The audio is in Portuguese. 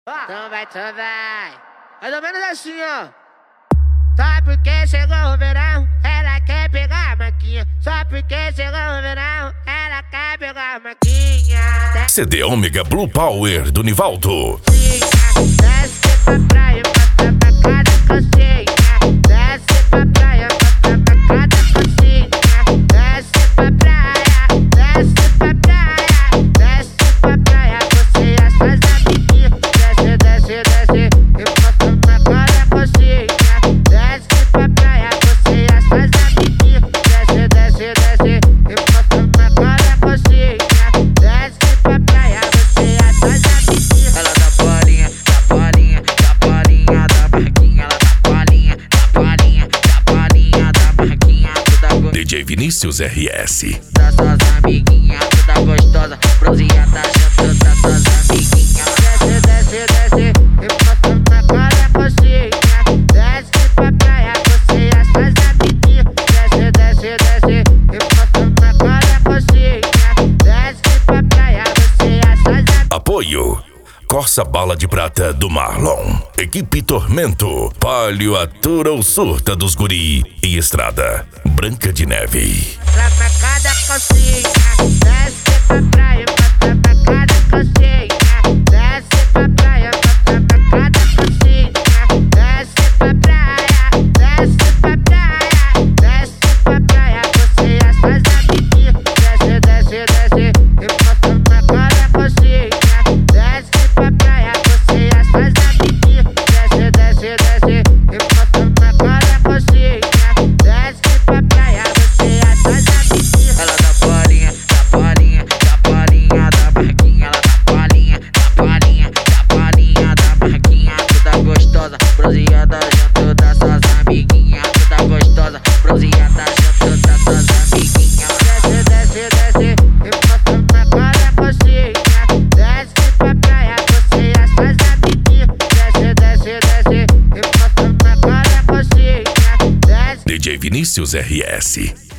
Então vai. Mais ou menos assim, ó. Só porque chegou o verão, ela quer pegar a maquinha. Só porque chegou o verão, ela quer pegar a maquinha. CD Ômega Blue Power do Nivaldo. Desce pra praia, bota pra cada cocinha. Desce pra praia, bota pra cada cocinha. Desce pra praia, desce pra praia. Desce pra praia, você e as suas amiguinhas. Desce, e mostra uma cada cocinha. Desce pra praia, você e as suas amiguinhas. Desce, e mostra uma cada cocinha. Desce pra praia, você e as suas amiguinhas. Ela dá bolinha da barquinha. Ela dá bolinha da barquinha. Toda gostosa DJ Vinícius RS. das suas amiguinhas. Toda gostosa, bronzeada junto das suas amiguinhas. Desce, e mostra uma cada cocinha. Desce pra praia, você e as suas amiguinhas. Desce, e mostra uma cada cocinha. Desce pra praia, você e as suas amiguinhas. Apoio Corsa Bala de Prata do Marlon. Equipe Tormento. Palio atura o surta dos guri. E Estrada Branca de Neve. Pra cada cocinha. Desce pra praia, mostra pra cada cocinha. Desce pra praia, mostra pra cada cocinha. Desce pra praia, desce pra praia. Desce pra praia, você e as suas amiguinhas. Desce, e mostra uma cada cocinha. Desce pra praia, você e as suas amiguinhas. Desce, e mostra uma cada cocinha. Desce pra praia, você e as suas amiguinhas. Ela dá bolinha da barquinha. Ela dá bolinha da barquinha. Toda gostosa, bronzeada junto das suas amiguinhas. Toda gostosa, bronzeada junto das suas amiguinhas. Desce, e mostra uma cada cocinha. Desce pra praia, você e as suas amiguinhas. Desce, e mostra uma cada cocinha. Desce. DJ Vinícius RS.